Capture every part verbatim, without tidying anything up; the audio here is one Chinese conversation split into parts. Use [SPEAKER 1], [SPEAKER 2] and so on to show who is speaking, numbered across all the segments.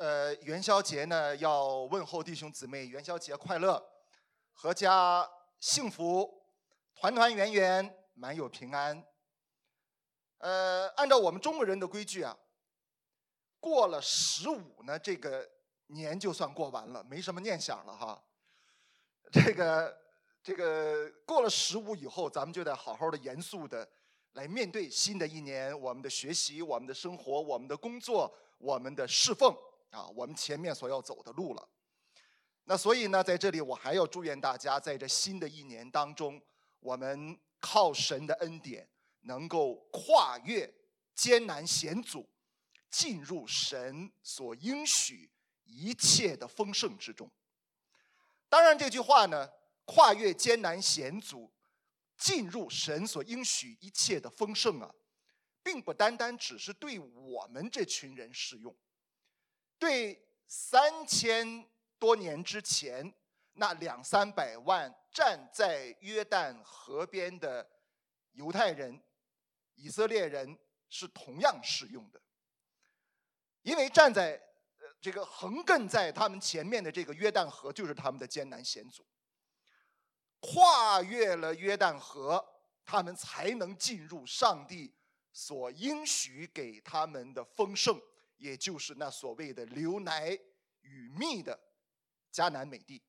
[SPEAKER 1] 呃，元宵节呢，要问候弟兄姊妹元宵节快乐，阖家幸福，团团圆圆，满有平安。呃，按照我们中国人的规矩啊，过了十五呢，这个年就算过完了，没什么念想了哈。这个这个过了十五以后，咱们就得好好的、严肃的来面对新的一年，我们的学习、我们的生活、我们的工作、我们的侍奉啊，我们前面所要走的路了。那所以呢，在这里我还要祝愿大家，在这新的一年当中，我们靠神的恩典，能够跨越艰难险阻，进入神所应许一切的丰盛之中。当然，这句话呢，跨越艰难险阻，进入神所应许一切的丰盛啊，并不单单只是对我们这群人适用，对三千多年之前那两三百万站在约旦河边的犹太人、以色列人是同样适用的。因为站在呃这个横亘在他们前面的这个约旦河，就是他们的艰难险阻。跨越了约旦河，他们才能进入上帝所应许给他们的丰盛，也就是那所谓的流奶与蜜的迦南美地。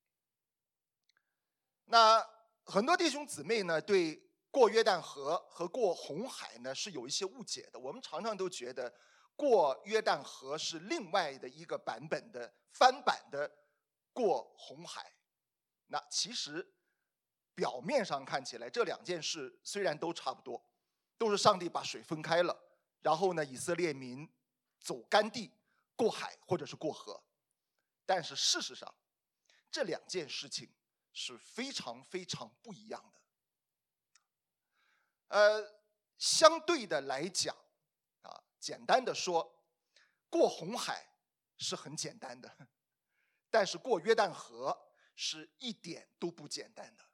[SPEAKER 1] 那很多弟兄姊妹呢，对过约旦河和过红海呢是有一些误解的。我们常常都觉得过约旦河是另外的一个版本的翻版的过红海。那其实表面上看起来，这两件事虽然都差不多，都是上帝把水分开了，然后呢，以色列民走干地过海或者是过河，但是事实上这两件事情是非常非常不一样的。呃，相对的来讲啊，简单的说，过红海是很简单的，但是过约旦河是一点都不简单的。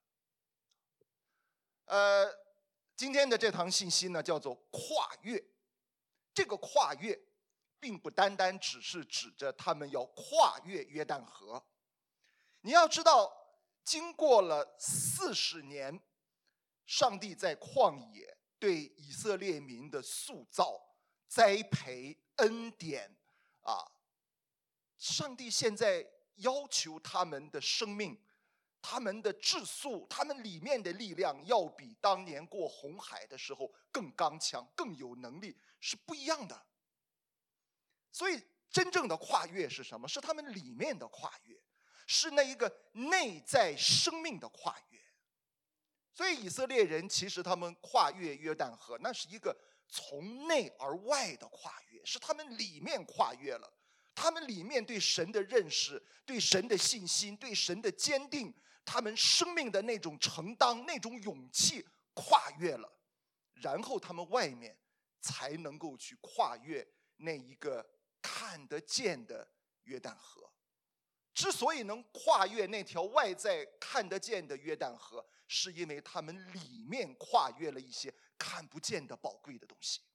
[SPEAKER 1] 呃，今天的这堂信息呢，叫做跨越。这个跨越并不单单只是指着他们要跨越约旦河。你要知道，经过了四十年，上帝在旷野对以色列民的塑造、栽培、恩典啊，上帝现在要求他们的生命、他们的质素、他们里面的力量，要比当年过红海的时候更刚强、更有能力，是不一样的。所以真正的跨越是什么？是他们里面的跨越，是那一个内在生命的跨越。所以以色列人其实他们跨越约旦河，那是一个从内而外的跨越，是他们里面跨越了，他们里面对神的认识、对神的信心、对神的坚定，他们生命的那种承担、那种勇气跨越了，然后他们外面才能够去跨越那一个看得见的约旦河。之所以能跨越那条外在看得见的约旦河，是因为他们里面跨越了一些看不见的宝贵的东西。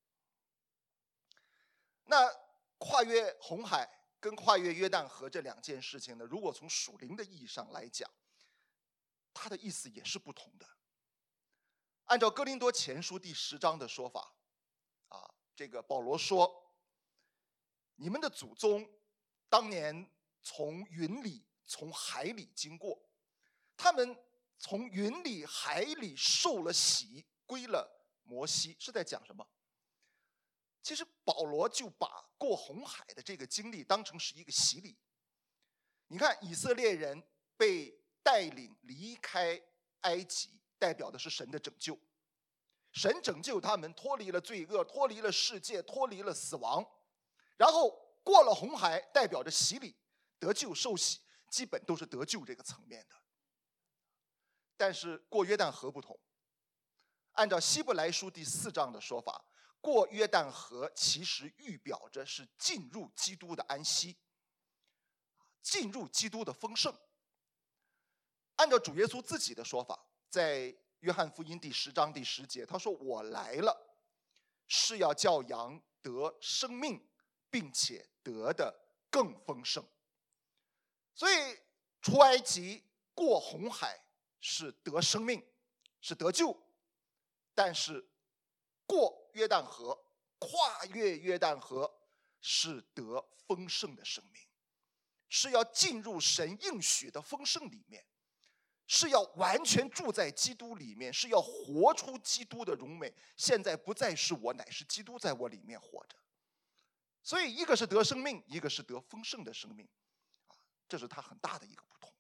[SPEAKER 1] 那跨越红海跟跨越约旦河这两件事情呢，如果从属灵的意义上来讲，它的意思也是不同的。按照哥林多前书第十章的说法啊，这个保罗说，你们的祖宗当年从云里从海里经过，他们从云里海里受了洗，归了摩西，是在讲什么？其实保罗就把过红海的这个经历当成是一个洗礼。你看，以色列人被带领离开埃及，代表的是神的拯救，神拯救他们脱离了罪恶，脱离了世界，脱离了死亡，然后过了红海，代表着洗礼、得救、受洗，基本都是得救这个层面的。但是过约旦河不同，按照希伯来书第四章的说法，过约旦河其实预表着是进入基督的安息，进入基督的丰盛。按照主耶稣自己的说法，在约翰福音第十章第十节，他说，我来了是要叫羊得生命， 并且得的更丰盛。所以出埃及过红海是得生命，是得救，但是过约旦河，跨越约旦河是得丰盛的生命，是要进入神应许的丰盛里面，是要完全住在基督里面，是要活出基督的荣美。现在不再是我，乃是基督在我里面活着。所以一个是得生命，一个是得丰盛的生命，这是它很大的一个不同。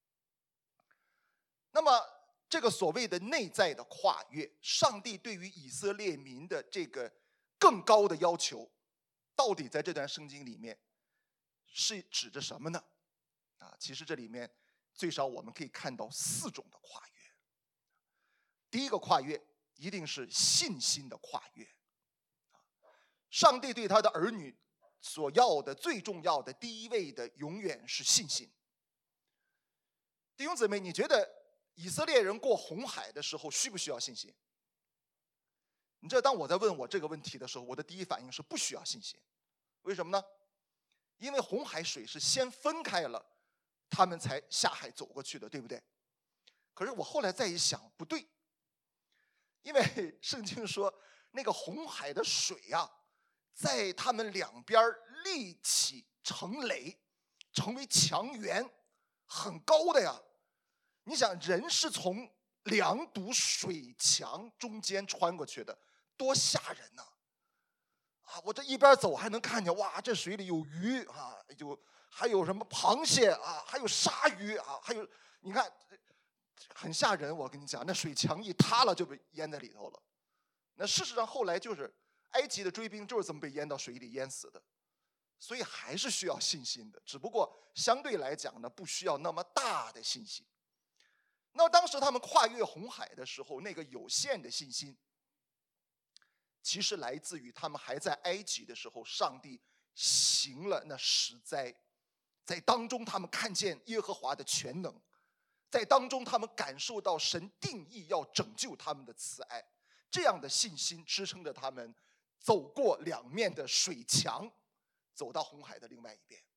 [SPEAKER 1] 那么这个所谓的内在的跨越，上帝对于以色列民的这个更高的要求，到底在这段圣经里面是指着什么呢？啊，其实这里面最少我们可以看到四种的跨越。第一个跨越一定是信心的跨越。上帝对他的儿女所要的最重要的第一位的永远是信心。弟兄姊妹，你觉得以色列人过红海的时候需不需要信心？你知道当我在问我这个问题的时候，我的第一反应是不需要信心。为什么呢？因为红海水是先分开了，他们才下海走过去的，对不对？可是我后来再一想，不对，因为圣经说那个红海的水呀，在他们两边立起成垒，成为墙垣，很高的呀。你想，人是从两堵水墙中间穿过去的，多吓人呐！啊，我这一边走还能看见，哇，这水里有鱼啊，有还有什么螃蟹啊，还有鲨鱼啊，还有你看，很吓人。我跟你讲，那水墙一塌了就被淹在里头了。那事实上后来就是埃及的追兵就是这么被淹到水里淹死的。所以还是需要信心的，只不过相对来讲呢，不需要那么大的信心。那么当时他们跨越红海的时候，那个有限的信心，其实来自于他们还在埃及的时候，上帝行了那十灾，在当中他们看见耶和华的全能，在当中他们感受到神定义要拯救他们的慈爱，这样的信心支撑着他们走过两面的水墙，走到红海的另外一边。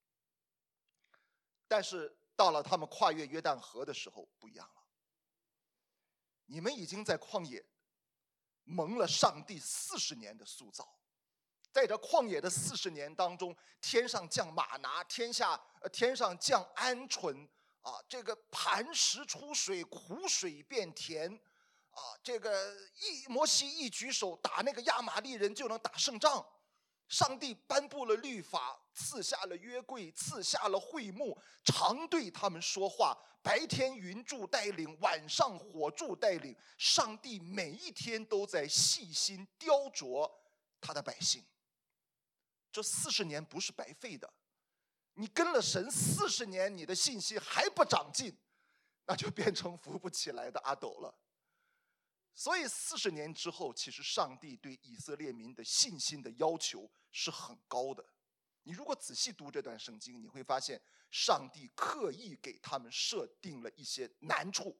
[SPEAKER 1] 但是到了他们跨越约旦河的时候不一样了，你们已经在旷野蒙了上帝四十年的塑造，在这旷野的四十年当中，天上降玛拿，天下呃天上降鹌鹑啊，这个磐石出水，苦水变甜啊，这个一摩西一举手打那个亚玛力人就能打胜仗。上帝颁布了律法，赐下了约柜，赐下了会幕，常对他们说话，白天云柱带领，晚上火柱带领。上帝每一天都在细心雕琢他的百姓。这四十年不是白费的，你跟了神四十年，你的信心还不长进，那就变成扶不起来的阿斗了。所以四十年之后，其实上帝对以色列民的信心的要求是很高的。你如果仔细读这段圣经，你会发现上帝刻意给他们设定了一些难处。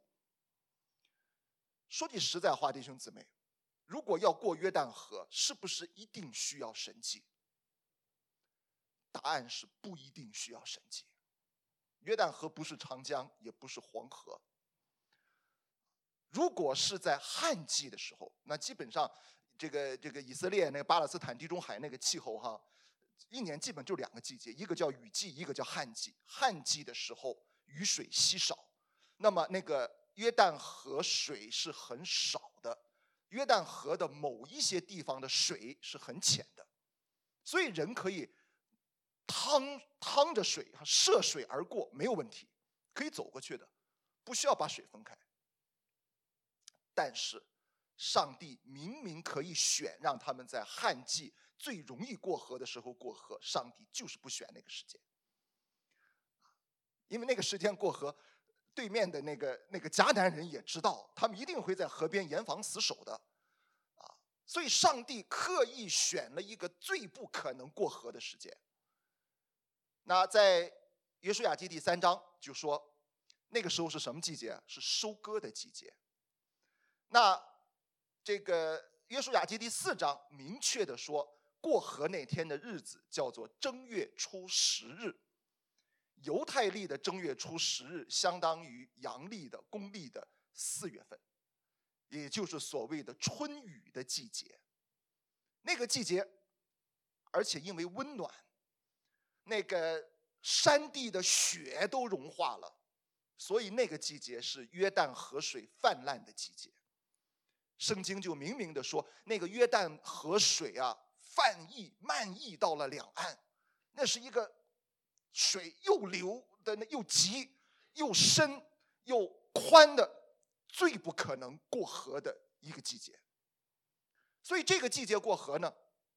[SPEAKER 1] 说句实在话，弟兄姊妹，如果要过约旦河，是不是一定需要神迹？答案是不一定需要神迹。约旦河不是长江，也不是黄河。如果是在旱季的时候，那基本上这个这个以色列那个巴勒斯坦地中海那个气候哈，一年基本就两个季节，一个叫雨季，一个叫旱季。旱季的时候雨水稀少，那么那个约旦河水是很少的，约旦河的某一些地方的水是很浅的，所以人可以趟趟着水涉水而过没有问题，可以走过去的，不需要把水分开。但是上帝明明可以选让他们在旱季最容易过河的时候过河，上帝就是不选那个时间。因为那个时间过河，对面的那个那个迦南人也知道，他们一定会在河边严防死守的啊，所以上帝刻意选了一个最不可能过河的时间。那在约书亚记第三章就说，那个时候是什么季节？是收割的季节。那这个约书亚记第四章明确的说， 过河那天的日子叫做正月初十日。犹太历的正月初十日相当于阳历的公历的四月份，也就是所谓的春雨的季节。那个季节，而且因为温暖，那个山地的雪都融化了，所以那个季节是约旦河水泛滥的季节。圣经就明明的说，那个约旦河水啊，泛溢漫溢到了两岸，那是一个水又流的又急又深又宽的，最不可能过河的一个季节。所以这个季节过河呢，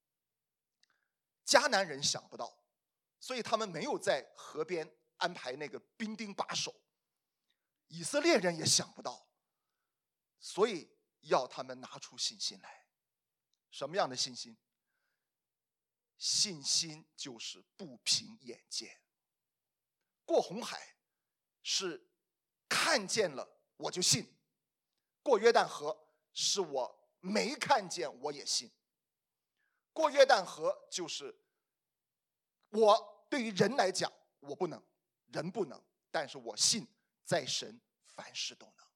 [SPEAKER 1] 迦南人想不到，所以他们没有在河边安排那个兵丁把守。以色列人也想不到，所以要他们拿出信心来。什么样的信心？信心就是不凭眼见。过红海是看见了我就信，过约旦河是我没看见我也信。过约旦河就是我对于人来讲我不能，人不能，但是我信在神凡事都能。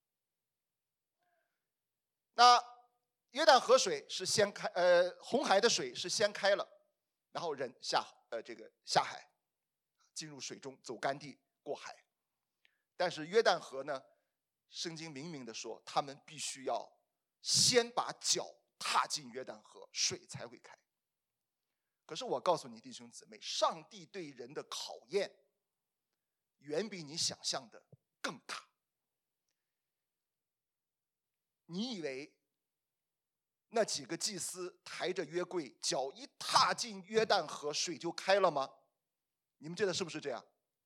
[SPEAKER 1] 那约旦河水是先开，呃，红海的水是先开了，然后人下呃这个下海，进入水中走干地过海。但是约旦河呢，圣经明明的说，他们必须要先把脚踏进约旦河，水才会开。可是我告诉你弟兄姊妹，上帝对人的考验远比你想象的更大。你以为那几个祭司抬着约柜，脚一踏进约旦河，水就开了吗？你们觉得是不是这样？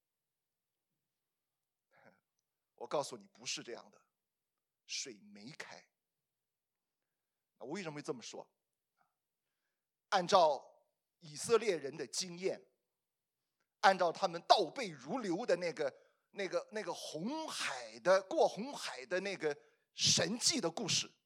[SPEAKER 1] 我告诉你，不是这样的，水没开。我为什么会这么说？按照以色列人的经验，按照他们倒背如流的那个、那个、那个红海的过红海的那个神迹的故事，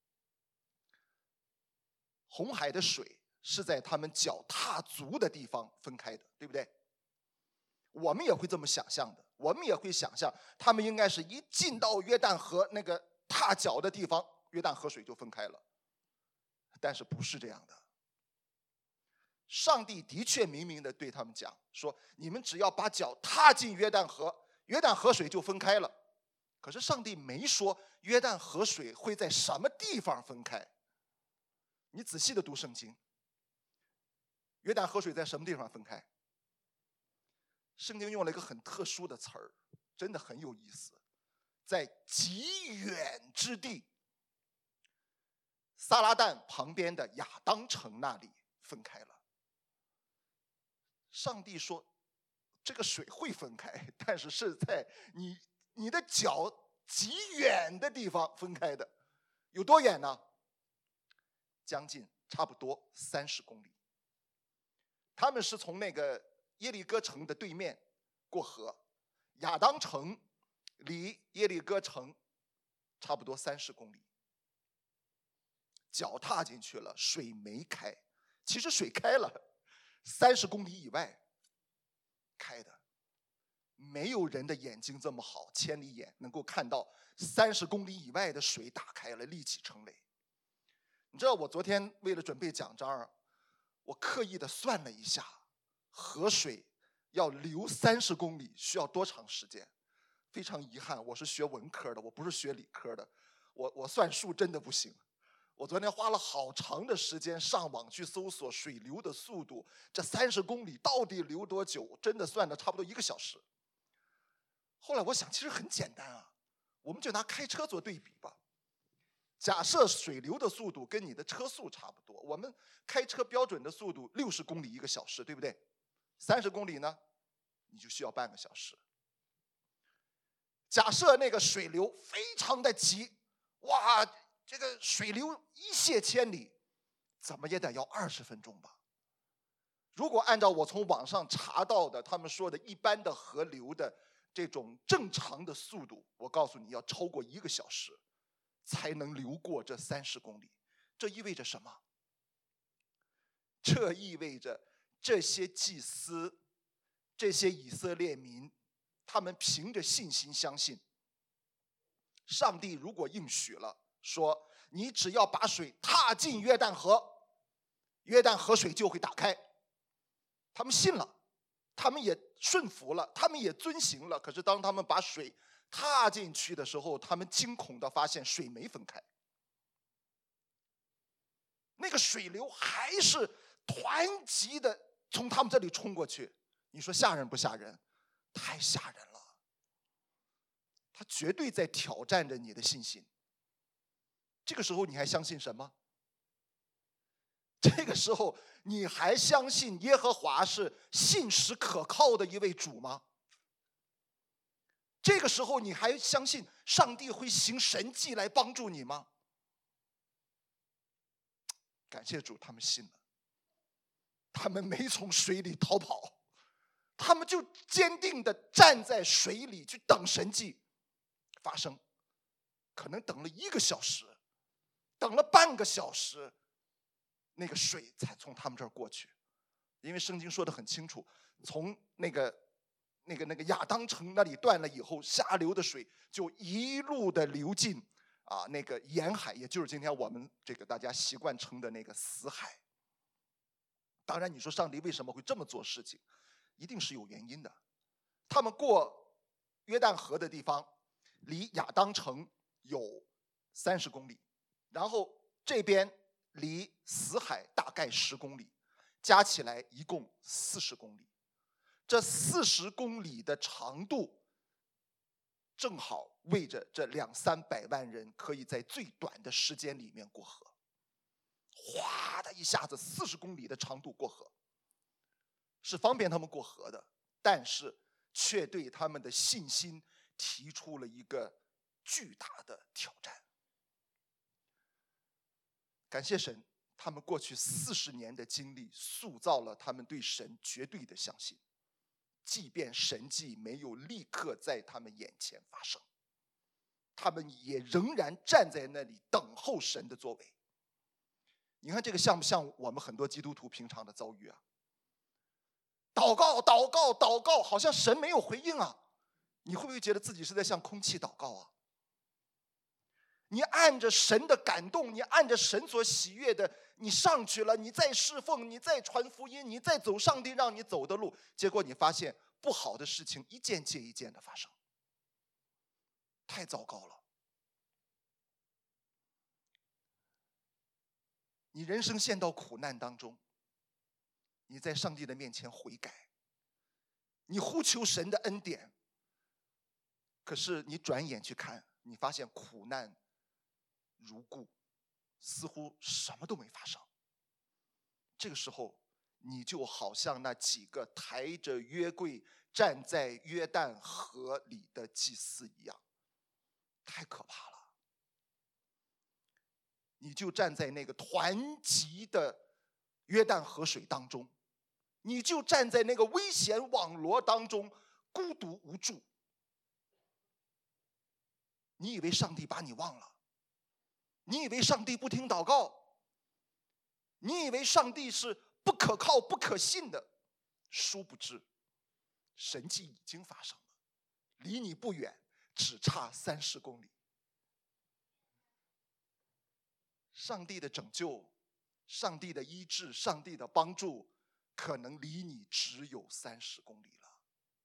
[SPEAKER 1] 红海的水是在他们脚踏足的地方分开的，对不对？我们也会这么想象的，我们也会想象他们应该是一进到约旦河那个踏脚的地方，约旦河水就分开了。但是不是这样的。上帝的确明明的对他们讲说，你们只要把脚踏进约旦河，约旦河水就分开了。可是上帝没说约旦河水会在什么地方分开。你仔细的读圣经，约旦河水在什么地方分开？圣经用了一个很特殊的词儿，真的很有意思，在极远之地，撒拉旦旁边的亚当城那里分开了。上帝说这个水会分开，但是是在你你的脚极远的地方分开的。有多远呢？将近差不多三十公里。他们是从那个耶利哥城的对面过河，亚当城离耶利哥城差不多三十公里。脚踏进去了，水没开。其实水开了，三十公里以外开的。没有人的眼睛这么好，千里眼能够看到三十公里以外的水打开了，立起成垒。你知道我昨天为了准备讲章，我刻意的算了一下，河水要流三十公里需要多长时间？非常遗憾，我是学文科的，我不是学理科的，我我算数真的不行。我昨天花了好长的时间上网去搜索水流的速度，这三十公里到底流多久？真的算了差不多一个小时。后来我想，其实很简单啊，我们就拿开车做对比吧。假设水流的速度跟你的车速差不多，我们开车标准的速度六十公里一个小时，对不对？三十公里呢，你就需要半个小时。假设那个水流非常的急，哇，这个水流一泻千里，怎么也得要二十分钟吧。如果按照我从网上查到的他们说的一般的河流的这种正常的速度，我告诉你要超过一个小时才能流过这三十公里。这意味着什么？ 这意味着这些祭司，这些以色列民，他们凭着信心相信，上帝如果应许了，说你只要把水踏进约旦河，约旦河水就会打开。他们信了，他们也顺服了，他们也遵行了。可是当他们把水踏进去的时候，他们惊恐地发现水没分开，那个水流还是团级的从他们这里冲过去。你说吓人不吓人？太吓人了。他绝对在挑战着你的信心。这个时候你还相信什么？这个时候你还相信耶和华是信实可靠的一位主吗？这个时候你还相信上帝会行神迹来帮助你吗？感谢主，他们信了，他们没从水里逃跑，他们就坚定地站在水里去等神迹发生。可能等了一个小时，等了半个小时，那个水才从他们这儿过去。因为圣经说得很清楚，从那个那个那个亚当城那里断了以后，下流的水就一路的流进啊那个盐海，也就是今天我们这个大家习惯称的那个死海。当然你说上帝为什么会这么做事情，一定是有原因的。他们过约旦河的地方离亚当城有三十公里，然后这边离死海大概十公里，加起来一共四十公里。这四十公里的长度，正好为着这两三百万人可以在最短的时间里面过河。哗的一下子，四十公里的长度过河，是方便他们过河的，但是却对他们的信心提出了一个巨大的挑战。感谢神，他们过去四十年的经历塑造了他们对神绝对的相信，即便神迹没有立刻在他们眼前发生，他们也仍然站在那里等候神的作为。你看这个像不像我们很多基督徒平常的遭遇啊？祷告祷告祷告，好像神没有回应啊。你会不会觉得自己是在向空气祷告啊？你按着神的感动，你按着神所喜悦的，你上去了，你再侍奉，你再传福音，你再走上帝让你走的路，结果你发现不好的事情一件接一件的发生，太糟糕了。你人生陷到苦难当中，你在上帝的面前悔改，你呼求神的恩典，可是你转眼去看，你发现苦难如故，似乎什么都没发生。这个时候你就好像那几个抬着约柜站在约旦河里的祭司一样，太可怕了。你就站在那个团集的约旦河水当中，你就站在那个危险网罗当中，孤独无助。你以为上帝把你忘了？你以为上帝不听祷告？你以为上帝是不可靠不可信的？殊不知神迹已经发生了，离你不远，只差三十公里。上帝的拯救，上帝的医治，上帝的帮助，可能离你只有三十公里了。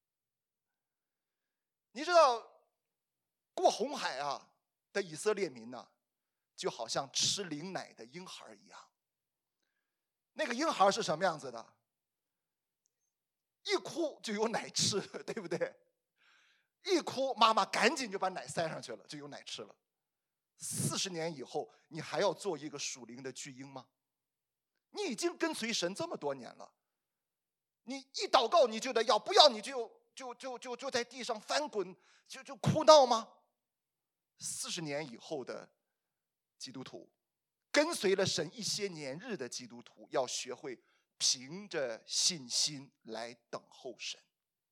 [SPEAKER 1] 你知道过红海啊的以色列民呢、啊，就好像吃灵奶的婴孩一样。那个婴孩是什么样子的？一哭就有奶吃，对不对？一哭妈妈赶紧就把奶塞上去了，就有奶吃了。四十年以后，你还要做一个属灵的巨婴吗？你已经跟随神这么多年了，你一祷告你就得要，不要你就就就就就在地上翻滚，就就哭闹吗？四十年以后的基督徒，跟随了神一些年日的基督徒，要学会凭着信心来等候神。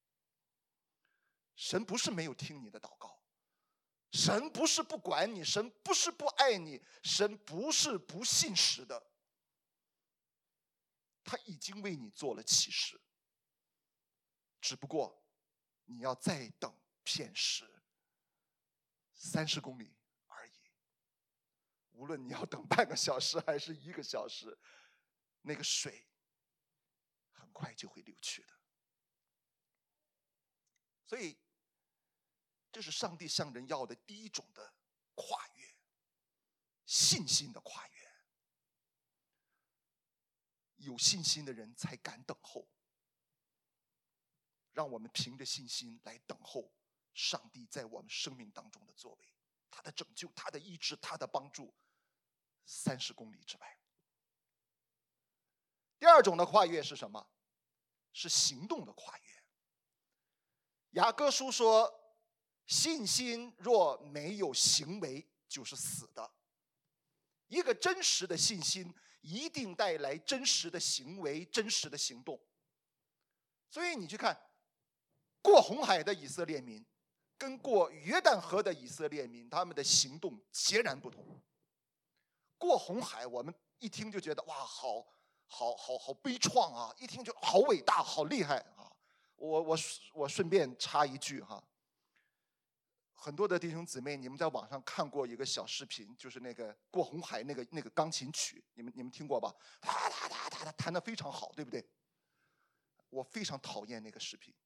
[SPEAKER 1] 神不是没有听你的祷告，神不是不管你，神不是不爱你，神不是不信实的。 他已经为你做了启示，只不过你要再等片时，三十公里而已。无论你要等半个小时还是一个小时，那个水很快就会流去的。所以这是上帝向人要的第一种的跨越，信心的跨越。有信心的人才敢等候，让我们凭着信心来等候上帝在我们生命当中的作为，他的拯救，他的医治，他的帮助，三十公里之外。第二种的跨越是什么？是行动的跨越。雅各书说，信心若没有行为，就是死的。一个真实的信心一定带来真实的行为，真实的行动。所以你去看过红海的以色列民跟过约旦河的以色列民，他们的行动截然不同。过红海我们一听就觉得哇，好好好好悲怆啊，一听就好伟大，好厉害啊。我我我顺便插一句哈，很多的弟兄姊妹，你们在网上看过一个小视频，就是那个过红海那个那个钢琴曲，你们你们听过吧？哒哒哒哒哒，弹得非常好，对不对？我非常讨厌那个视频，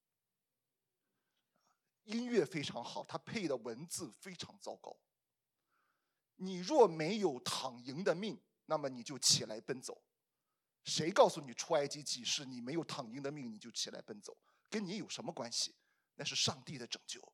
[SPEAKER 1] 音乐非常好，它配的文字非常糟糕。你若没有躺赢的命，那么你就起来奔走。谁告诉你出埃及记是你没有躺赢的命你就起来奔走？跟你有什么关系？那是上帝的拯救。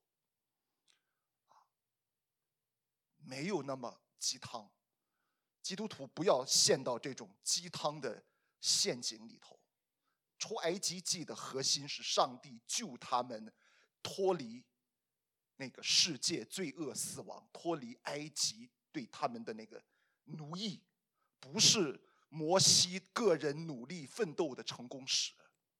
[SPEAKER 1] 没有那么鸡汤，基督徒不要陷到这种鸡汤的陷阱里头。出埃及记的核心是上帝救他们脱离那个世界罪恶死亡，脱离埃及对他们的那个奴役，不是摩西个人努力奋斗的成功史。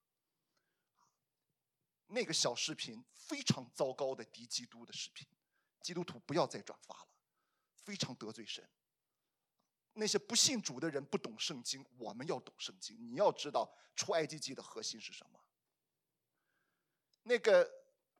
[SPEAKER 1] 那个小视频非常糟糕的敌基督的视频，基督徒不要再转发了，非常得罪神。那些不信主的人不懂圣经，我们要懂圣经。你要知道出埃及记的核心是什么。那个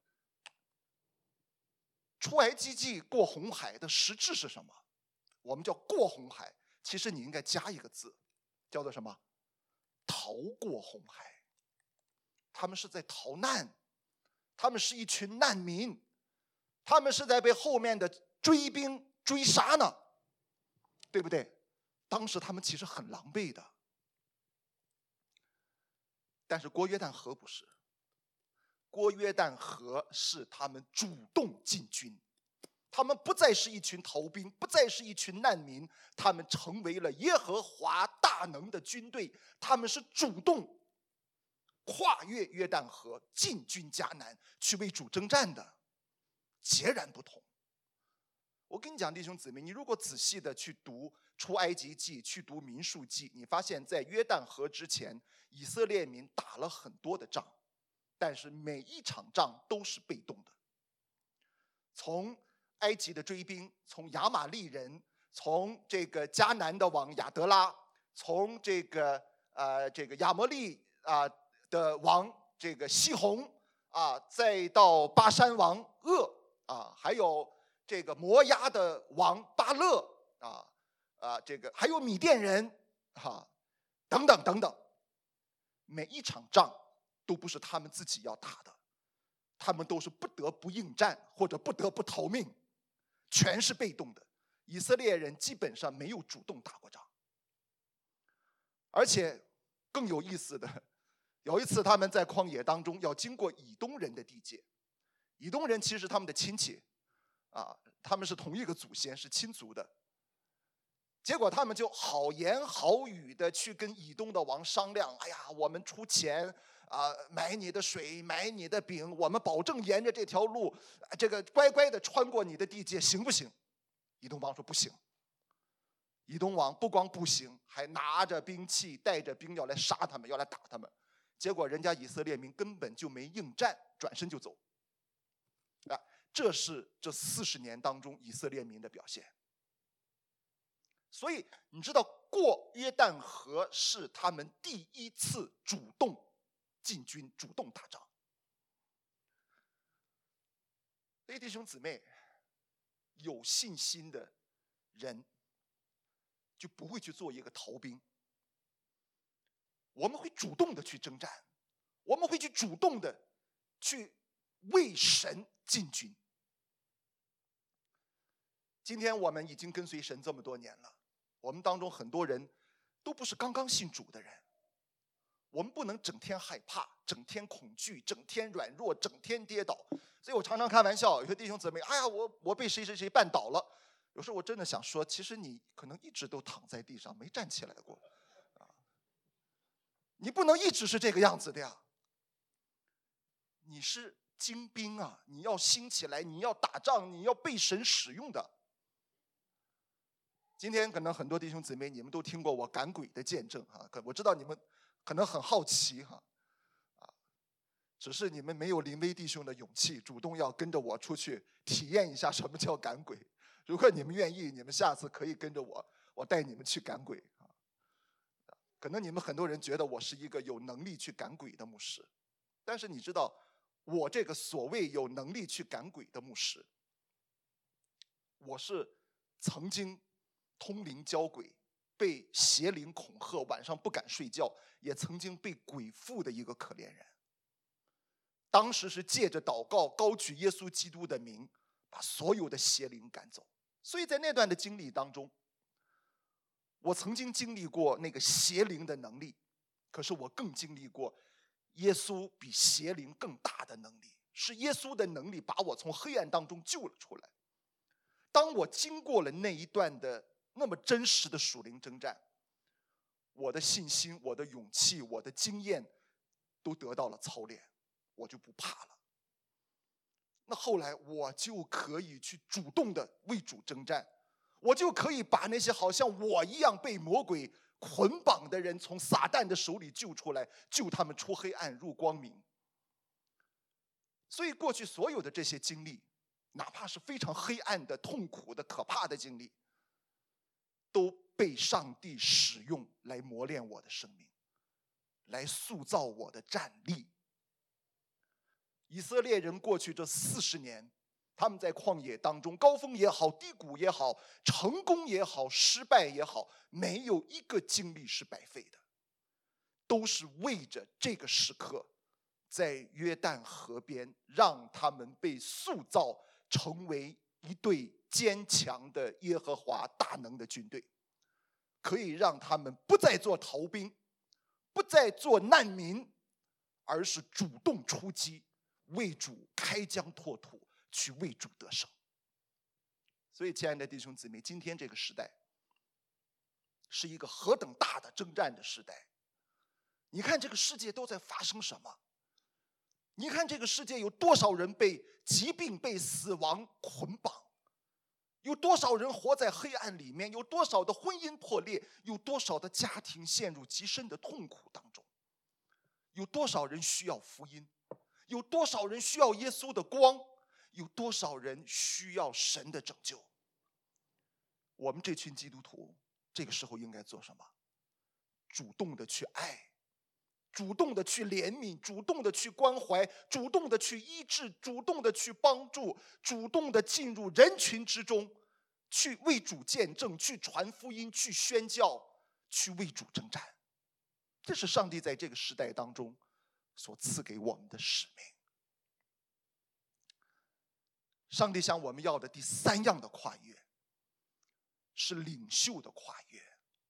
[SPEAKER 1] 出埃及记过红海的实质是什么？我们叫过红海，其实你应该加一个字，叫做什么？逃过红海。他们是在逃难，他们是一群难民，他们是在被后面的追兵追杀呢，对不对？当时他们其实很狼狈的。但是过约旦河不是，过约旦河是他们主动进军，他们不再是一群逃兵，不再是一群难民，他们成为了耶和华大能的军队，他们是主动跨越约旦河进军迦南去为主征战的，截然不同。我跟你讲，弟兄姊妹，你如果仔细的去读出埃及记，去读民数记，你发现在约旦河之前，以色列民打了很多的仗，但是每一场仗都是被动的。从埃及的追兵，从亚玛利人，从这个迦南的王亚德拉，从这个呃这个亚摩利啊、呃、的王这个西宏啊、呃，再到巴山王噩啊，还有这个摩押的王巴勒啊啊，这个还有米甸人哈、啊，等等等等，每一场仗都不是他们自己要打的，他们都是不得不应战或者不得不逃命，全是被动的。以色列人基本上没有主动打过仗，而且更有意思的，有一次他们在旷野当中要经过以东人的地界，以东人其实他们的亲戚啊，他们是同一个祖先，是亲族的。结果他们就好言好语的去跟以东的王商量，哎呀，我们出钱啊、呃，买你的水，买你的饼，我们保证沿着这条路，这个乖乖的穿过你的地界，行不行？以东王说不行。以东王不光不行，还拿着兵器，带着兵要来杀他们，要来打他们。结果人家以色列民根本就没应战，转身就走。啊，这是这四十年当中以色列民的表现。所以你知道过约旦河是他们第一次主动进军、主动打仗。所以弟兄姊妹，有信心的人就不会去做一个逃兵，我们会主动的去征战，我们会去主动的去为神进军。今天我们已经跟随神这么多年了，我们当中很多人都不是刚刚信主的人，我们不能整天害怕，整天恐惧，整天软弱，整天跌倒。所以我常常开玩笑，有些弟兄姊妹，哎呀，我我被谁谁谁绊倒了。有时候我真的想说，其实你可能一直都躺在地上，没站起来过。啊，你不能一直是这个样子的呀。你是精兵啊，你要兴起来，你要打仗，你要被神使用的。今天可能很多弟兄姊妹，你们都听过我赶鬼的见证哈，可我知道你们可能很好奇哈，啊，只是你们没有林威弟兄的勇气，主动要跟着我出去体验一下什么叫赶鬼。如果你们愿意，你们下次可以跟着我，我带你们去赶鬼啊。可能你们很多人觉得我是一个有能力去赶鬼的牧师，但是你知道，我这个所谓有能力去赶鬼的牧师，我是曾经通灵教鬼，被邪灵恐吓，晚上不敢睡觉，也曾经被鬼附的一个可怜人。当时是借着祷告，高举耶稣基督的名，把所有的邪灵赶走。所以在那段的经历当中，我曾经经历过那个邪灵的能力，可是我更经历过耶稣比邪灵更大的能力，是耶稣的能力把我从黑暗当中救了出来。当我经过了那一段的那么真实的属灵征战，我的信心、我的勇气、我的经验都得到了操练，我就不怕了。那后来我就可以去主动的为主征战，我就可以把那些好像我一样被魔鬼捆绑的人从撒旦的手里救出来，救他们出黑暗入光明。所以过去所有的这些经历，哪怕是非常黑暗的、痛苦的、可怕的经历，都被上帝使用来磨练我的生命，来塑造我的战力。以色列人过去这四十年，他们在旷野当中，高峰也好，低谷也好，成功也好，失败也好，没有一个经历是白费的，都是为着这个时刻，在约旦河边，让他们被塑造成为一队坚强的耶和华大能的军队，可以让他们不再做逃兵，不再做难民，而是主动出击，为主开疆拓土，去为主得胜。所以亲爱的弟兄姊妹，今天这个时代是一个何等大的征战的时代。你看这个世界都在发生什么？你看这个世界有多少人被疾病、被死亡捆绑，有多少人活在黑暗里面，有多少的婚姻破裂，有多少的家庭陷入极深的痛苦当中，有多少人需要福音，有多少人需要耶稣的光，有多少人需要神的拯救。我们这群基督徒这个时候应该做什么？主动的去爱，主动的去怜悯，主动的去关怀，主动的去医治，主动的去帮助，主动的进入人群之中，去为主见证，去传福音，去宣教，去为主征战。这是上帝在这个时代当中所赐给我们的使命。上帝向我们要的第三样的跨越，是领袖的跨越。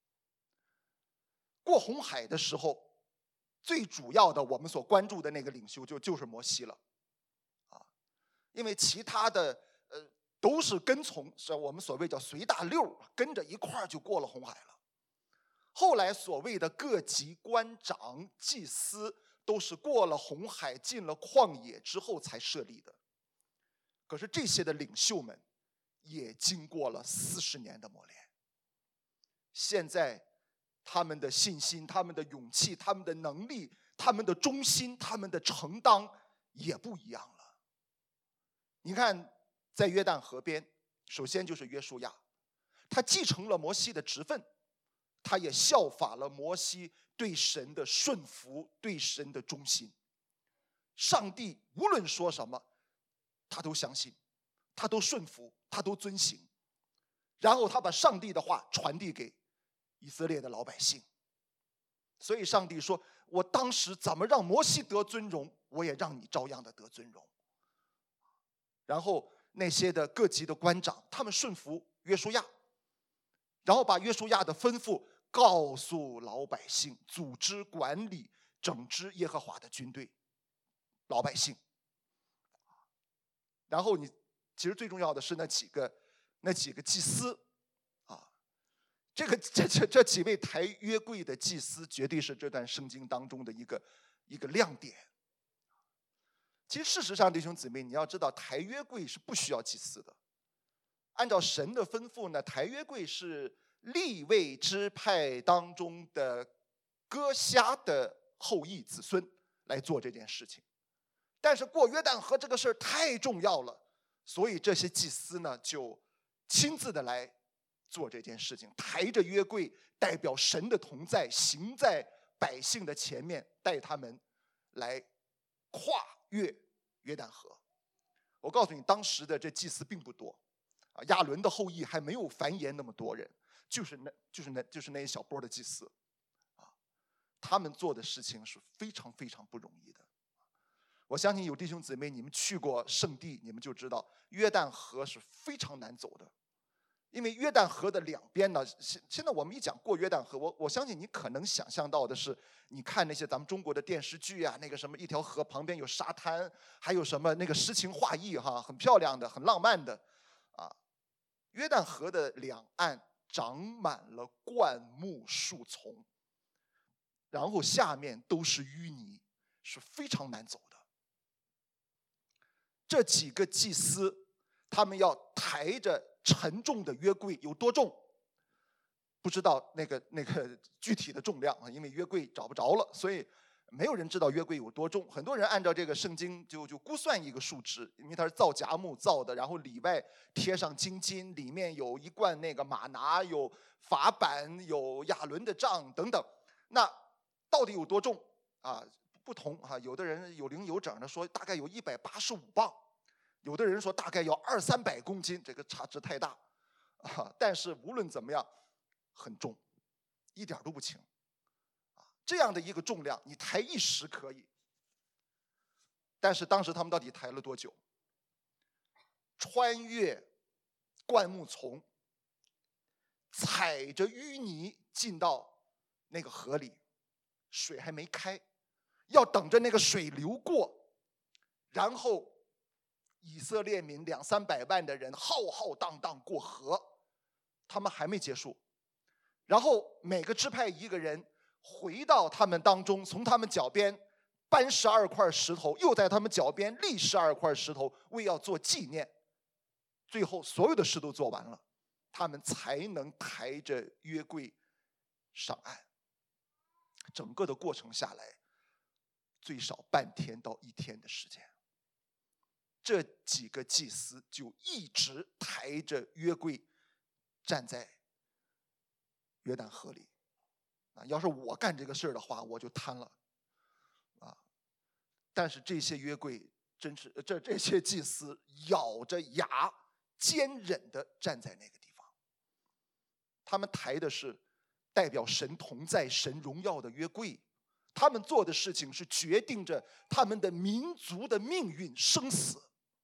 [SPEAKER 1] 过红海的时候，最主要的我们所关注的那个领袖就就是摩西了，啊，因为其他的呃都是跟从，是我们所谓叫随大溜，跟着一块儿就过了红海了。后来所谓的各级官长、祭司，都是过了红海、进了旷野之后才设立的。可是这些的领袖们也经过了四十年的磨练，现在他们的信心、他们的勇气、他们的能力、他们的忠心、他们的承当也不一样了。你看，在约旦河边，首先就是约书亚，他继承了摩西的职分， 他也效法了摩西对神的顺服，对神的忠心。上帝无论说什么，他都相信，他都顺服，他都遵行。然后他把上帝的话传递给以色列的老百姓。所以上帝说，我当时怎么让摩西得尊荣，我也让你照样的得尊荣。然后那些的各级的官长，他们顺服约书亚，然后把约书亚的吩咐告诉老百姓，组织管理整支耶和华的军队，老百姓。然后你其实最重要的是那几个那几个祭司啊，这个这这这几位抬约柜的祭司，绝对是这段圣经当中的一个一个亮点。其实事实上，弟兄姊妹，你要知道，抬约柜是不需要祭司的。按照神的吩咐呢，抬约柜是利未支派当中的哥辖的后裔子孙来做这件事情。但是过约旦河这个事儿太重要了，所以这些祭司呢就亲自的来做这件事情，抬着约柜，代表神的同在，行在百姓的前面，带他们来跨越约旦河。我告诉你，当时的这祭司并不多啊，亚伦的后裔还没有繁衍那么多人，就是那就是那就是那一小波的祭司啊，他们做的事情是非常非常不容易的。我相信有弟兄姊妹，你们去过圣地，你们就知道约旦河是非常难走的。因为约旦河的两边呢，现现在我们一讲过约旦河，我我相信你可能想象到的是，你看那些咱们中国的电视剧啊，那个什么一条河旁边有沙滩，还有什么那个诗情画意哈，很漂亮的，很浪漫的，啊，约旦河的两岸长满了灌木树丛，然后下面都是淤泥，是非常难走的。这几个祭司，他们要抬着沉重的约柜，有多重？不知道那个那个具体的重量啊，因为约柜找不着了，所以没有人知道约柜有多重。很多人按照这个圣经就就估算一个数值，因为它是造荚木造的，然后里外贴上金金，里面有一罐那个玛拿，有法版，有亚伦的杖等等。那到底有多重啊？不同啊，有的人有零有整的说大概有一百八十五磅，有的人说大概要二三百公斤，这个差值太大啊。但是无论怎么样，很重，一点都不轻啊。这样的一个重量，你抬一时可以，但是当时他们到底抬了多久？穿越灌木丛，踩着淤泥进到那个河里，水还没开，要等着那个水流过，然后以色列民两三百万的人浩浩荡荡过河，他们还没结束。然后每个支派一个人回到他们当中，从他们脚边搬十二块石头，又在他们脚边立十二块石头，为要做纪念。最后所有的事都做完了，他们才能抬着约柜上岸。整个的过程下来，最少半天到一天的时间。这几个祭司就一直抬着约柜站在约旦河里啊！要是我干这个事儿的话，我就瘫了啊！但是这些约柜真是这这些祭司咬着牙坚忍地站在那个地方。他们抬的是代表神同在、神荣耀的约柜，他们做的事情是决定着他们的民族的命运生死。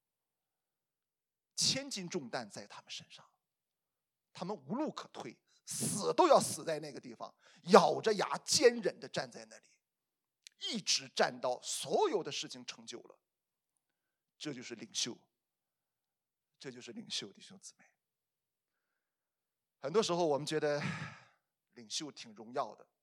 [SPEAKER 1] 千斤重担在他们身上，他们无路可退，死都要死在那个地方，咬着牙坚忍地站在那里，一直站到所有的事情成就了。这就是领袖，这就是领袖，弟兄姊妹。很多时候我们觉得领袖挺荣耀的，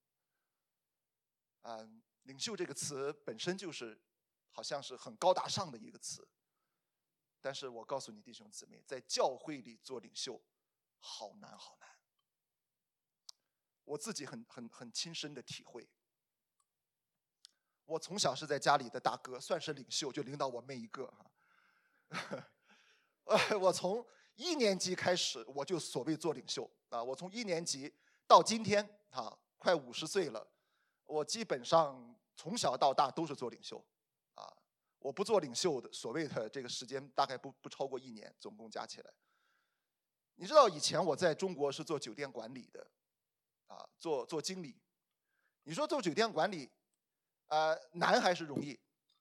[SPEAKER 1] 嗯，领袖这个词本身就是好像是很高大上的一个词。但是我告诉你弟兄姊妹，在教会里做领袖好难好难。我自己很很很亲身的体会。我从小是在家里的大哥，算是领袖，就领导我妹一个哈。我从一年级开始我就所谓做领袖啊，我从一年级到今天啊，快五十岁了，我基本上从小到大都是做领袖，啊，我不做领袖的所谓的这个时间大概不不超过一年，总共加起来。你知道以前我在中国是做酒店管理的，啊，做做经理。你说做酒店管理，呃，难还是容易？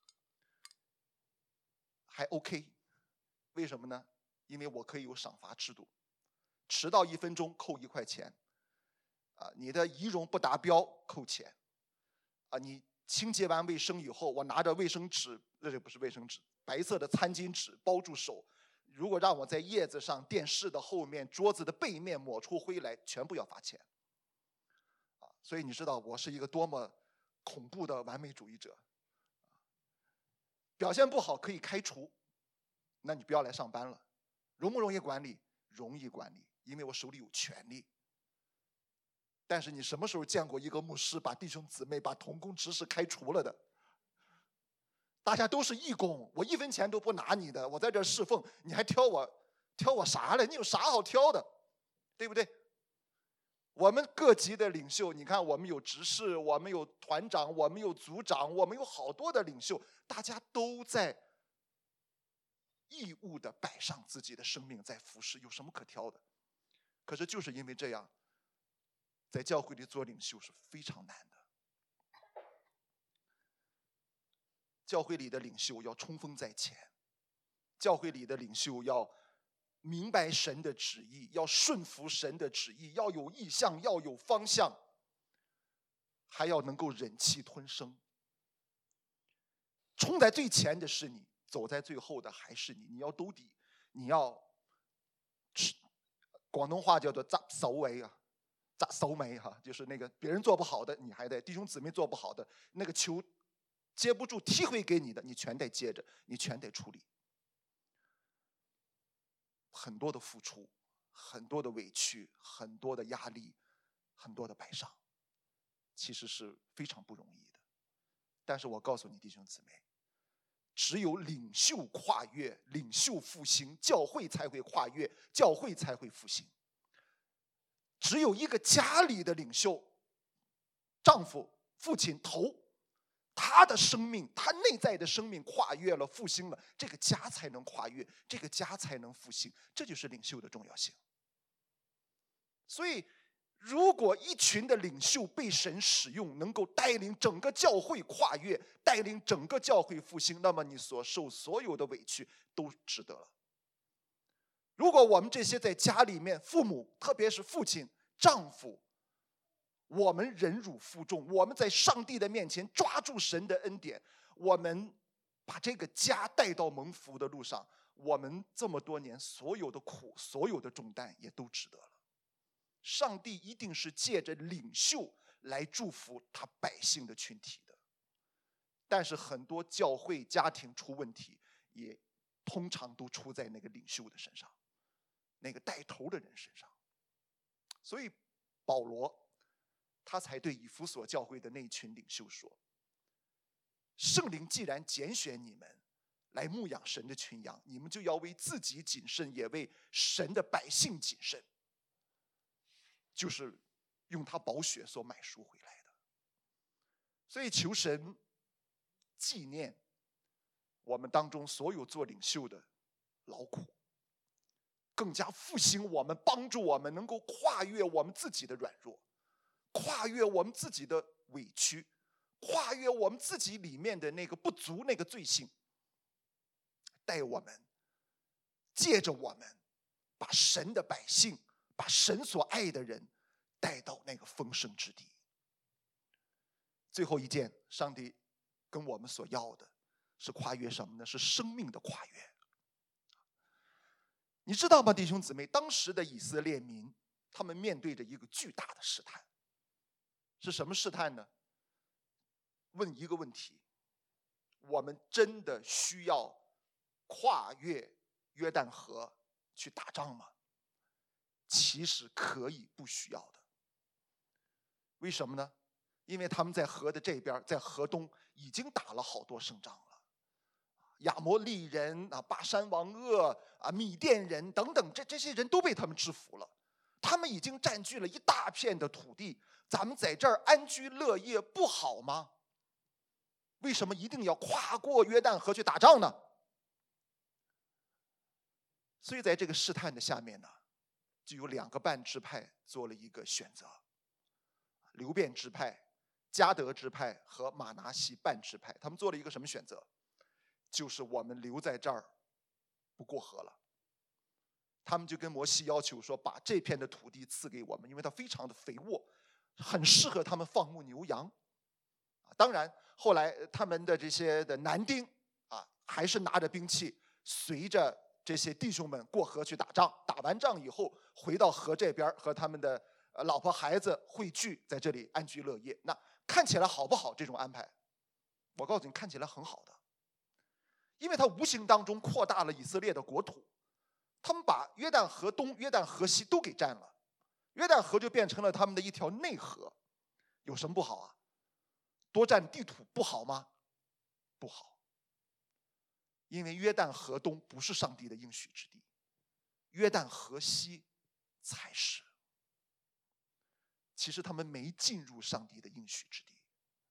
[SPEAKER 1] 还 OK， 为什么呢？因为我可以有赏罚制度，迟到一分钟扣一块钱，啊，你的仪容不达标扣钱，啊，你清洁完卫生以后，我拿着卫生纸，这不是卫生纸，白色的餐巾纸包住手，如果让我在叶子上、电视的后面、桌子的背面抹出灰来，全部要罚钱。啊，所以你知道我是一个多么恐怖的完美主义者。表现不好可以开除，那你不要来上班了。容不容易管理？容易管理，因为我手里有权利。但是你什么时候见过一个牧师把弟兄姊妹、把同工执事开除了的？大家都是义工，我一分钱都不拿你的，我在这侍奉，你还挑我，挑我啥了？你有啥好挑的？对不对？我们各级的领袖，你看我们有执事，我们有团长，我们有组长，我们有好多的领袖，大家都在义务的摆上自己的生命在服侍，有什么可挑的？可是就是因为这样，在教会里做领袖是非常难的。教会里的领袖要冲锋在前，教会里的领袖要明白神的旨意，要顺服神的旨意，要有意向，要有方向，还要能够忍气吞声。冲在最前的是你，走在最后的还是你。你要兜底，你要广东话叫做扎手尾啊，扎手尾哈，就是那个别人做不好的，你还得弟兄姊妹做不好的，那个球接不住踢回给你的，你全得接着，你全得处理。很多的付出，很多的委屈，很多的压力，很多的摆上，其实是非常不容易的。但是我告诉你弟兄姊妹，只有领袖跨越，领袖复兴，教会才会跨越，教会才会复兴。只有一个家里的领袖，丈夫、父亲、头，他的生命，他内在的生命跨越了，复兴了，这个家才能跨越，这个家才能复兴，这就是领袖的重要性。所以如果一群的领袖被神使用，能够带领整个教会跨越，带领整个教会复兴，那么你所受所有的委屈都值得了。如果我们这些在家里面，父母，特别是父亲、丈夫，我们忍辱负重，我们在上帝的面前抓住神的恩典，我们把这个家带到蒙福的路上，我们这么多年所有的苦，所有的重担也都值得了。上帝一定是借着领袖来祝福他百姓的群体的。但是很多教会家庭出问题，也通常都出在那个领袖的身上，那个带头的人身上。所以保罗他才对以弗所教会的那群领袖说，圣灵既然拣选你们来牧养神的群羊，你们就要为自己谨慎，也为神的百姓谨慎，就是用他宝血所买赎回来的。所以求神纪念我们当中所有做领袖的劳苦，更加复兴我们，帮助我们能够跨越我们自己的软弱，跨越我们自己的委屈，跨越我们自己里面的那个不足，那个罪性，带我们，借着我们把神的百姓，把神所爱的人带到那个丰盛之地。最后一件，上帝跟我们所要的是跨越什么呢？是生命的跨越。你知道吗，弟兄姊妹，当时的以色列民他们面对着一个巨大的试探。是什么试探呢？问一个问题，我们真的需要跨越约旦河去打仗吗？其实可以不需要的。为什么呢？因为他们在河的这边，在河东已经打了好多胜仗了。亚摩利人啊，巴山王噩啊，米甸人等等，这这些人都被他们制服了。 他们已经占据了一大片的土地，咱们在这儿安居乐业不好吗？为什么一定要跨过约旦河去打仗呢？所以在这个试探的下面呢，就有两个半支派做了一个选择，流便支派、迦得支派和马拿西半支派，他们做了一个什么选择？就是我们留在这儿不过河了。他们就跟摩西要求说，把这片的土地赐给我们，因为它非常的肥沃，很适合他们放牧牛羊。当然后来他们的这些的男丁啊，还是拿着兵器随着这些弟兄们过河去打仗，打完仗以后回到河这边和他们的老婆孩子汇聚在这里安居乐业。那看起来好不好？这种安排我告诉你，看起来很好的，因为它无形当中扩大了以色列的国土。他们把约旦河东、约旦河西都给占了，约旦河就变成了他们的一条内河。有什么不好啊？多占地土不好吗？不好，因为约旦河东不是上帝的应许之地，约旦河西才是。其实他们没进入上帝的应许之地。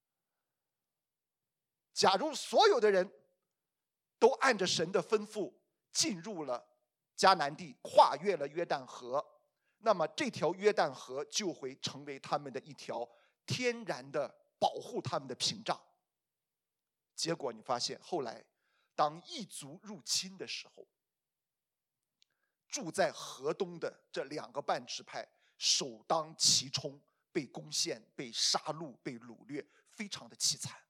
[SPEAKER 1] 假如所有的人都按着神的吩咐进入了迦南地，跨越了约旦河，那么这条约旦河就会成为他们的一条天然的保护他们的屏障。结果你发现，后来当异族入侵的时候，住在河东的这两个半支派首当其冲，被攻陷、被杀戮、被掳掠，非常的凄惨。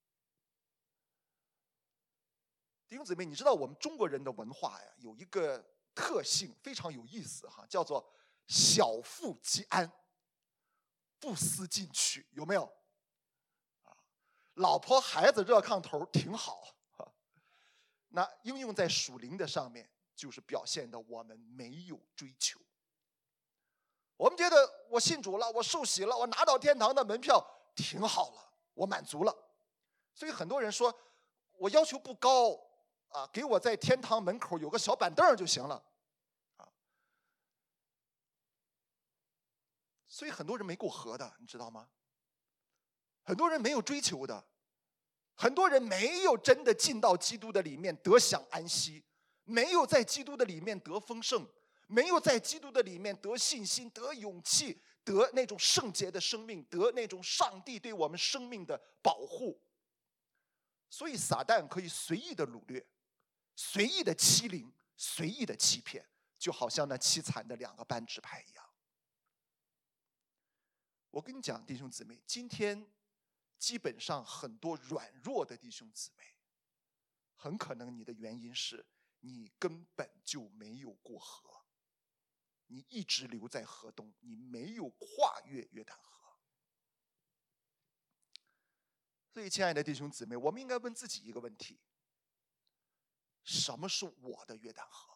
[SPEAKER 1] 弟兄姊妹，你知道我们中国人的文化呀，有一个特性非常有意思哈，叫做小富即安，不思进取，有没有？啊，老婆孩子热炕头挺好。那应用在属灵的上面，就是表现的我们没有追求。我们觉得我信主了，我受洗了，我拿到天堂的门票挺好了，我满足了。所以很多人说，我要求不高啊，给我在天堂门口有个小板凳就行了啊。所以很多人没过河的，你知道吗？很多人没有追求的，很多人没有真的进到基督的里面得享安息，没有在基督的里面得丰盛，没有在基督的里面得信心、得勇气、得那种圣洁的生命，得那种上帝对我们生命的保护。所以撒旦可以随意的掳掠，随意的欺凌，随意的欺骗，就好像那凄惨的两个半支派一样。我跟你讲，弟兄姊妹，今天基本上很多软弱的弟兄姊妹，很可能你的原因是你根本就没有过河，你一直留在河东，你没有跨越约旦河。所以亲爱的弟兄姊妹，我们应该问自己一个问题：什么是我的约旦河？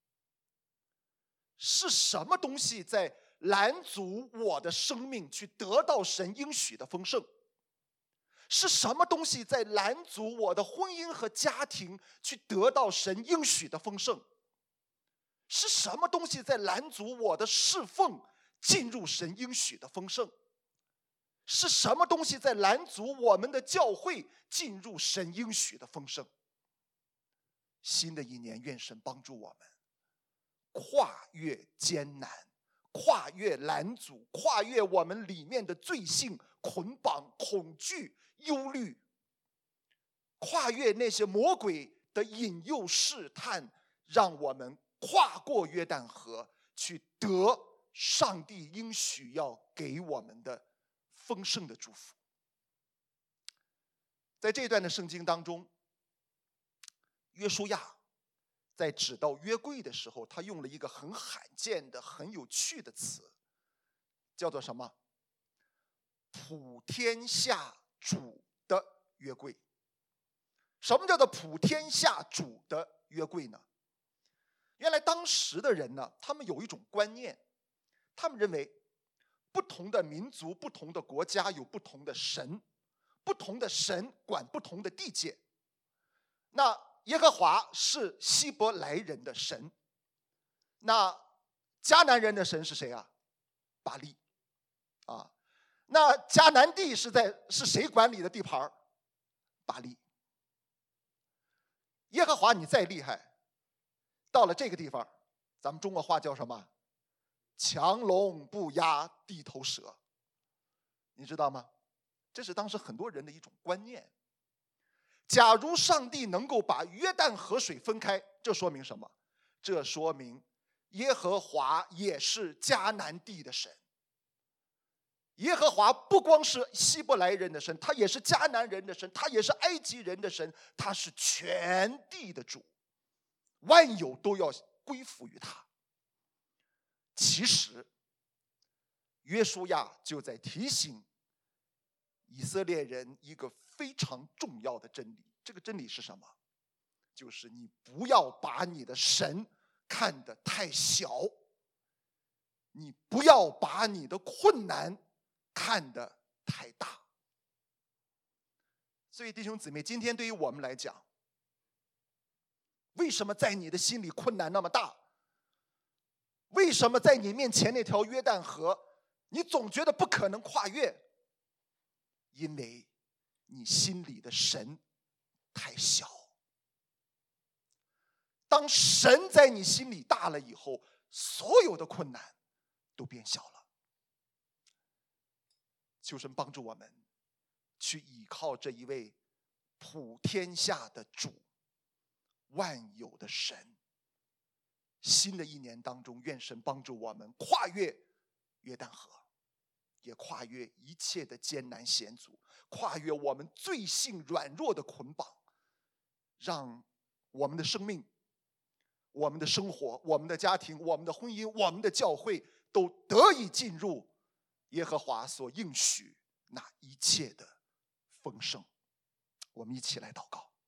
[SPEAKER 1] 是什么东西在拦阻我的生命去得到神应许的丰盛？是什么东西在拦阻我的婚姻和家庭去得到神应许的丰盛？是什么东西在拦阻我的侍奉进入神应许的丰盛？是什么东西在拦阻我们的教会进入神应许的丰盛？新的一年，愿神帮助我们跨越艰难，跨越拦阻，跨越我们里面的罪性、捆绑、恐惧、忧虑，跨越那些魔鬼的引诱试探，让我们跨过约旦河，去得上帝应许要给我们的丰盛的祝福。在这段的圣经当中，约书亚在指到约柜的时候，他用了一个很罕见的、很有趣的词，叫做什么？普天下主的约柜。什么叫做普天下主的约柜呢？原来当时的人呢，他们有一种观念，他们认为不同的民族、不同的国家有不同的神，不同的神管不同的地界。那耶和华是希伯来人的神，那迦南人的神是谁啊？巴力啊。那迦南地是在是谁管理的地盘？巴力。耶和华你再厉害，到了这个地方，咱们中国话叫什么？强龙不压地头蛇，你知道吗？这是当时很多人的一种观念。假如上帝能够把约旦河水分开，这说明什么？这说明耶和华也是迦南地的神。耶和华不光是希伯来人的神，他也是迦南人的神，他也是埃及人的神，他是全地的主，万有都要归附于他。其实约书亚就在提醒以色列人一个非常重要的真理，这个真理是什么？就是你不要把你的神看得太小，你不要把你的困难看得太大。所以弟兄姊妹，今天对于我们来讲，为什么在你的心里困难那么大？为什么在你面前那条约旦河，你总觉得不可能跨越？因为你心里的神太小。当神在你心里大了以后，所有的困难都变小了。求神帮助我们去依靠这一位普天下的主，万有的神。新的一年当中，愿神帮助我们跨越约旦河，也跨越一切的艰难险阻，跨越我们罪性软弱的捆绑，让我们的生命、我们的生活、我们的家庭、我们的婚姻、我们的教会都得以进入耶和华所应许那一切的丰盛。我们一起来祷告。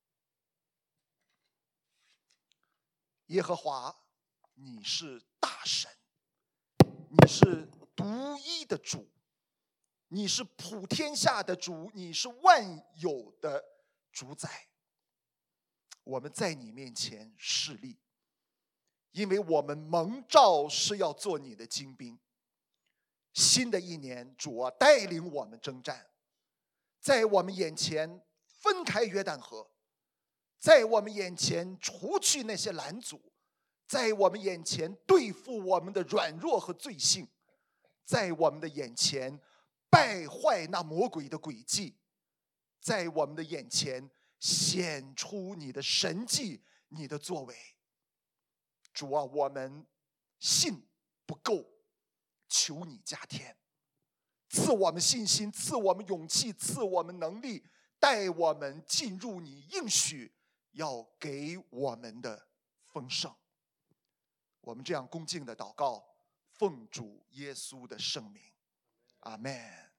[SPEAKER 1] 耶和华，你是大神，你是独一的主，你是普天下的主，你是万有的主宰。我们在你面前侍立，因为我们蒙召是要做你的精兵。新的一年，主啊，带领我们征战，在我们眼前分开约旦河，在我们眼前除去那些拦阻，在我们眼前对付我们的软弱和罪性，在我们的眼前败坏那魔鬼的诡计，在我们的眼前显出你的神迹，你的作为。主啊，我们信不够，求你加添，赐我们信心，赐我们勇气，赐我们能力，带我们进入你应许要给我们的丰盛。我们这样恭敬的祷告，奉主耶稣的圣名，阿们。